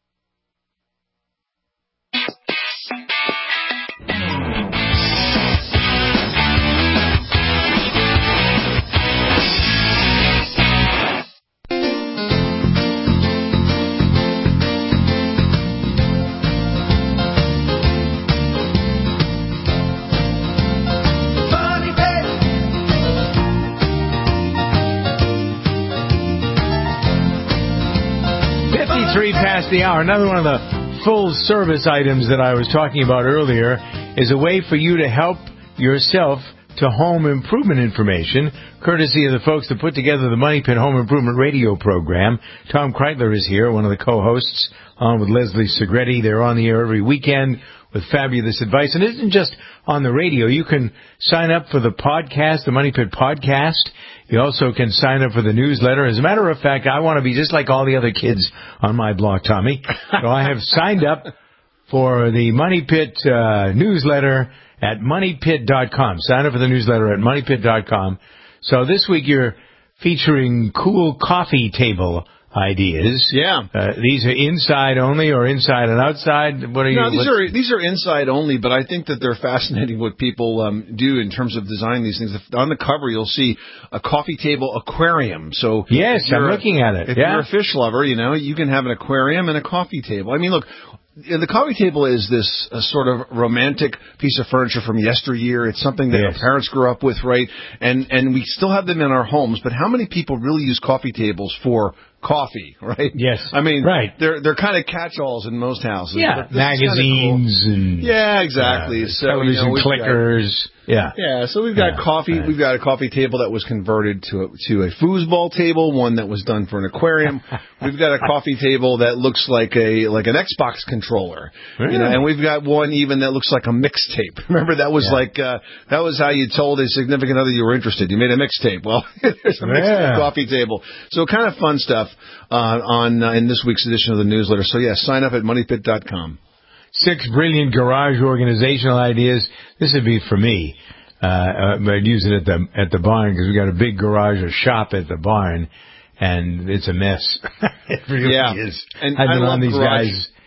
Three past the hour. Another one of the full service items that I was talking about earlier is a way for you to help yourself to home improvement information, courtesy of the folks that put together the Money Pit Home Improvement radio program. Tom Kreitler is here, one of the co-hosts, on with Leslie Segretti. They're on the air every weekend with fabulous advice. And it isn't just on the radio. You can sign up for the podcast, the Money Pit podcast. You also can sign up for the newsletter. As a matter of fact, I want to be just like all the other kids on my block, Tommy. So I have signed up for the Money Pit uh, newsletter at money pit dot com. Sign up for the newsletter at money pit dot com. So this week you're featuring cool coffee table ideas. Yeah. Uh, these are inside only or inside and outside? What are you? No, these are these are inside only, but I think that they're fascinating what people um, do in terms of designing these things. If, on the cover, you'll see a coffee table aquarium. So yes, I'm looking at it. If yeah. you're a fish lover, you know, you can have an aquarium and a coffee table. I mean, look, the coffee table is this uh, sort of romantic piece of furniture from yesteryear. It's something that yes. our parents grew up with, right? And and we still have them in our homes. But how many people really use coffee tables for coffee, right? Yes. I mean, right. they're they're kind of catch-alls in most houses. Yeah, magazines cool. and yeah, exactly. Uh, so television you know, clickers. Got, yeah, yeah. So we've got yeah. coffee. Right. We've got a coffee table that was converted to a, to a foosball table, one that was done for an aquarium. We've got a coffee table that looks like a like an Xbox controller, really? You know, and we've got one even that looks like a mixtape. Remember that was yeah. like uh, that was how you told a significant other you were interested. You made a mixtape. Well, there's a mixtape yeah. coffee table. So kind of fun stuff. Uh, on uh, in this week's edition of the newsletter. So, yes, yeah, sign up at money pit dot com. Six brilliant garage organizational ideas. This would be for me. Uh, I'd use it at the at the barn because we got a big garage, a shop at the barn, and it's a mess. It really yeah. is. And I've I been love on these garage. guys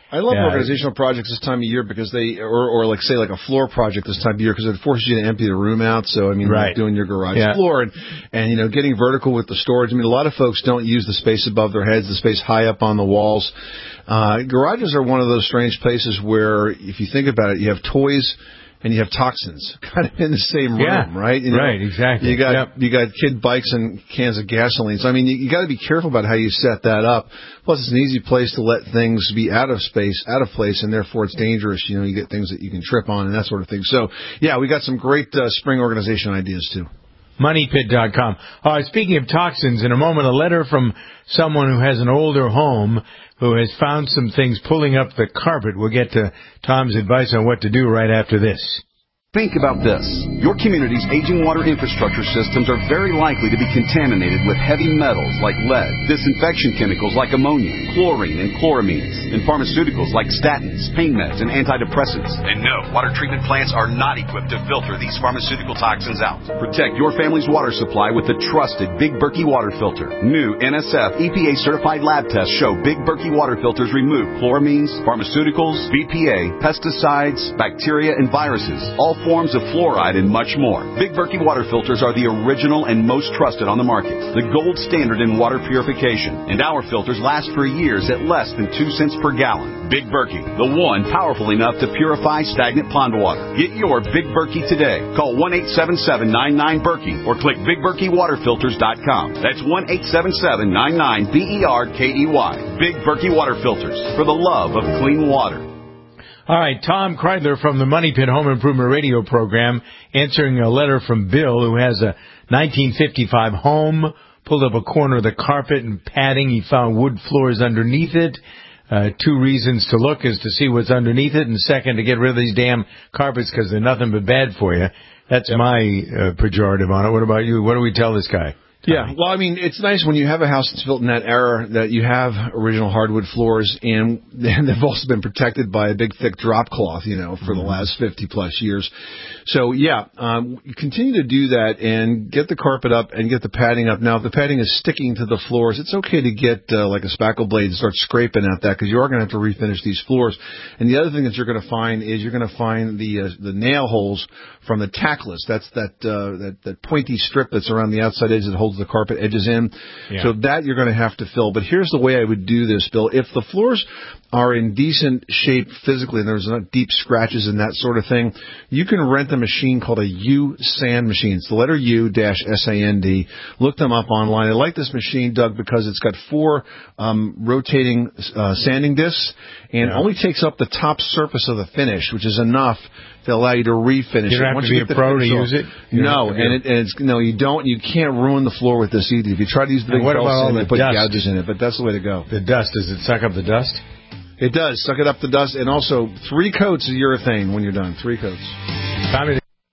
I love Yeah. organizational projects this time of year because they, or, or like say like a floor project this time of year because it forces you to empty the room out. So I mean, Right. like doing your garage Yeah. floor and, and you know getting vertical with the storage. I mean, a lot of folks don't use the space above their heads, the space high up on the walls. Uh, garages are one of those strange places where, if you think about it, you have toys and you have toxins kind of in the same room, Yeah. right? You know, Right, exactly. You got Yep. you got kid bikes and cans of gasoline. So I mean, you, you got to be careful about how you set that up. Plus, it's an easy place to let things be out of space, out of place, and therefore it's dangerous. You know, you get things that you can trip on and that sort of thing. So yeah, we got some great uh, spring organization ideas too. money pit dot com. Uh, speaking of toxins, in a moment, a letter from someone who has an older home who has found some things pulling up the carpet. We'll get to Tom's advice on what to do right after this. Think about this. Your community's aging water infrastructure systems are very likely to be contaminated with heavy metals like lead, disinfection chemicals like ammonia, chlorine and chloramines, and pharmaceuticals like statins, pain meds, and antidepressants. And no, water treatment plants are not equipped to filter these pharmaceutical toxins out. Protect your family's water supply with the trusted Big Berkey water filter. New N S F E P A-certified lab tests show Big Berkey water filters remove chloramines, pharmaceuticals, B P A, pesticides, bacteria, and viruses, all forms of fluoride, and much more. Big Berkey water filters are the original and most trusted on the market, the gold standard in water purification, and our filters last for years at less than two cents per gallon. Big Berkey, the one powerful enough to purify stagnant pond water. Get your Big Berkey today. Call one eight seven seven, nine nine, Berkey or click big berkey water filters dot com. That's one eight seven seven, nine nine, B E R K E Y. Big Berkey water filters, for the love of clean water. All right, Tom Kreidler from the Money Pit Home Improvement Radio Program answering a letter from Bill, who has a nineteen fifty-five home, pulled up a corner of the carpet and padding. He found wood floors underneath it. Uh, two reasons to look is to see what's underneath it, and second, to get rid of these damn carpets because they're nothing but bad for you. That's yep. my uh, pejorative on it. What about you? What do we tell this guy? Yeah, well, I mean, it's nice when you have a house that's built in that era that you have original hardwood floors, and they've also been protected by a big, thick drop cloth, you know, for mm-hmm. the last fifty plus years. So, yeah, um, continue to do that and get the carpet up and get the padding up. Now, if the padding is sticking to the floors, it's okay to get uh, like a spackle blade and start scraping at that because you are going to have to refinish these floors. And the other thing that you're going to find is you're going to find the uh, the nail holes from the tackless. That's that, uh, that that pointy strip that's around the outside edge that holds the carpet edges in. Yeah. So that you're going to have to fill. But here's the way I would do this, Bill. If the floors are in decent shape physically and there's not deep scratches and that sort of thing, you can rent a machine called a U-Sand machine. It's the letter U dash S A N D. Look them up online. I like this machine, Doug, because it's got four um, rotating uh, sanding discs and yeah. only takes up the top surface of the finish, which is enough to allow you to refinish you don't it. have Once to you be a pro to use it? You no, and, it, and it's no, you don't. You can't ruin the floor with this either. If you try to use the big what about all the you put dust? gouges in it, but that's the way to go. The dust, does it suck up the dust? It does. Suck it up the dust, and also three coats of urethane when you're done. Three coats. Tommy.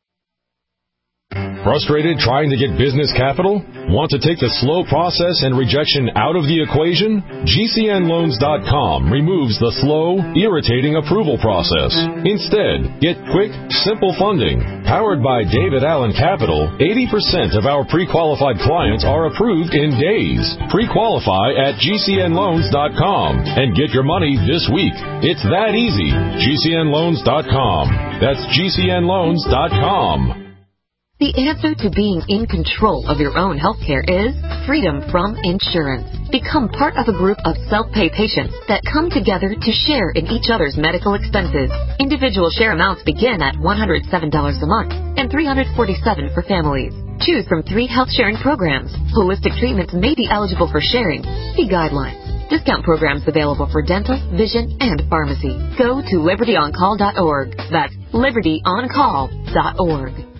Frustrated trying to get business capital? Want to take the slow process and rejection out of the equation? G C N loans dot com removes the slow, irritating approval process. Instead, get quick, simple funding. Powered by David Allen Capital, eighty percent of our pre-qualified clients are approved in days. Pre-qualify at G C N loans dot com and get your money this week. It's that easy. G C N loans dot com. That's G C N loans dot com. The answer to being in control of your own healthcare is freedom from insurance. Become part of a group of self-pay patients that come together to share in each other's medical expenses. Individual share amounts begin at one hundred seven dollars a month and three hundred forty-seven dollars for families. Choose from three health sharing programs. Holistic treatments may be eligible for sharing. See guidelines. Discount programs available for dental, vision, and pharmacy. Go to liberty on call dot org. That's liberty on call dot org.